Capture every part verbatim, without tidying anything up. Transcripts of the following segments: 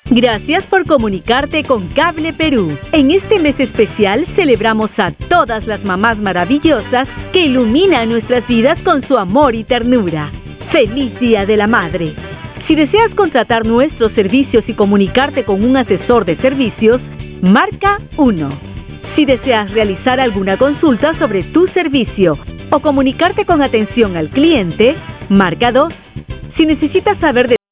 Gracias por comunicarte con Cable Perú. En este mes especial celebramos a todas las mamás maravillosas que iluminan nuestras vidas con su amor y ternura. ¡Feliz Día de la Madre! Si deseas contratar nuestros servicios y comunicarte con un asesor de servicios, marca uno. Si deseas realizar alguna consulta sobre tu servicio o comunicarte con atención al cliente, marca dos. Si necesitas saber de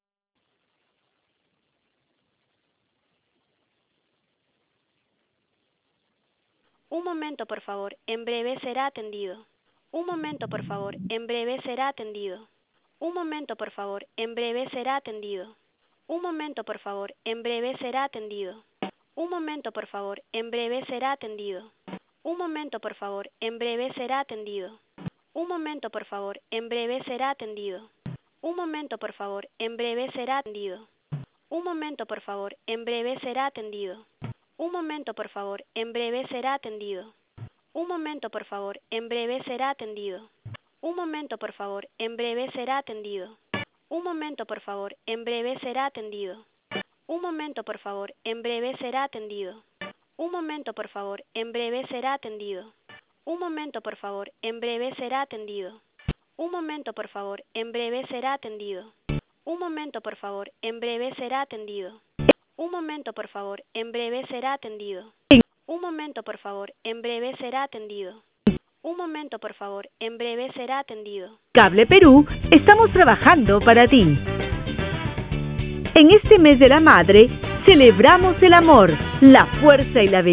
Un momento, por favor. En breve será atendido. Un momento, por favor. En breve será atendido. Un momento, por favor. En breve será atendido. Un momento, por favor. En breve será atendido. Un momento, por favor. En breve será atendido. Un momento, por favor. En breve será atendido. Un momento, por favor. En breve será atendido. Un momento, por favor. En breve será atendido. Un momento, por favor. En breve será atendido. Un momento, por favor. En breve será atendido. Un momento, por favor. En breve será atendido. Un momento, por favor. En breve será atendido. Un momento, por favor. En breve será atendido. Un momento, por favor. En breve será atendido. Un momento, por favor. En breve será atendido. Un momento, por favor. En breve será atendido. Un momento, por favor. En breve será atendido. Un momento, por favor. En breve será atendido. Un momento, por favor. En breve será atendido. Un momento, por favor. En breve será atendido. Un momento, por favor. En breve será atendido. Cable Perú, estamos trabajando para ti. En este mes de la madre, celebramos el amor, la fuerza y la belleza.